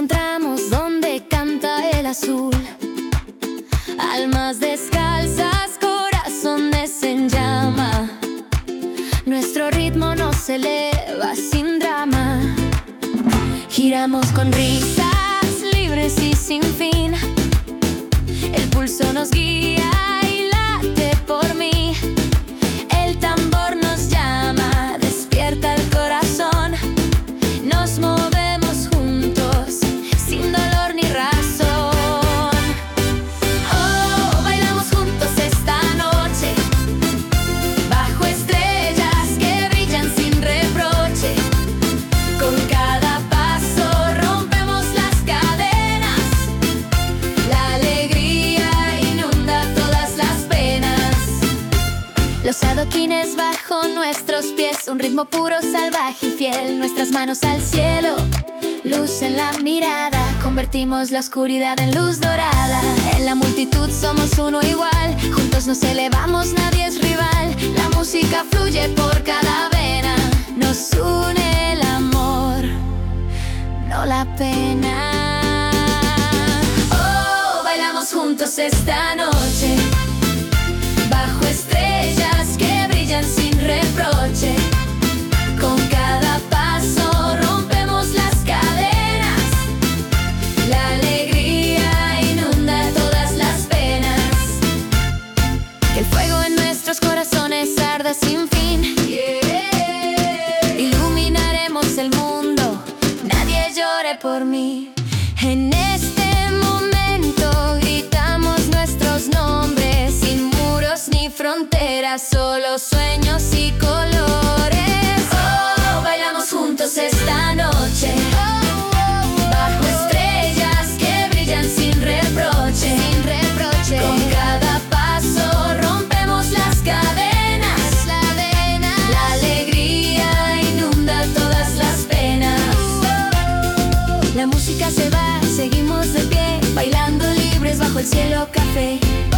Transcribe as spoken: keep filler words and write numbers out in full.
encontramos donde canta el azul. Almas descalzas, corazones en llama. Nuestro ritmo nos eleva sin drama. Giramos con risas libres y sin fin. El pulso nos guía y late por mí. El tambor nos llama, despierta el corazón. Nos movemos juntos, sin dolor ni razón. Oh, bailamos juntos esta noche, bajo estrellas que brillan sin reproche. Con cada paso rompemos las cadenas. La alegría inunda todas las penas. Los adoquines bajo nuestros pies, un ritmo puro, salvaje y fiel. Nuestras manos al cielo, luz en la mirada. Convertimos la oscuridad en luz dorada. En la multitud somos uno igual. Juntos nos elevamos, nadie es rival. La música fluye por cada vena. Nos une el amor, no la pena. Oh, bailamos juntos esta noche, bajo estrellas que brillan sin reproche. Con cada paso rompemos las cadenas. La alegría inunda todas las penas. Que el fuego en nuestros corazones arda sin fin. Yeah. Iluminaremos el mundo, nadie llore por mí. En este momento gritamos nuestros nombres, sin muros ni fronteras, solo sueños y colores. Oh, bailamos juntos esta noche, bajo estrellas que brillan sin reproche. Sin reproche. Con cada paso rompemos las cadenas. La cadena. La alegría inunda todas las penas. La música se va, seguimos de pie, bailando libres bajo el cielo café.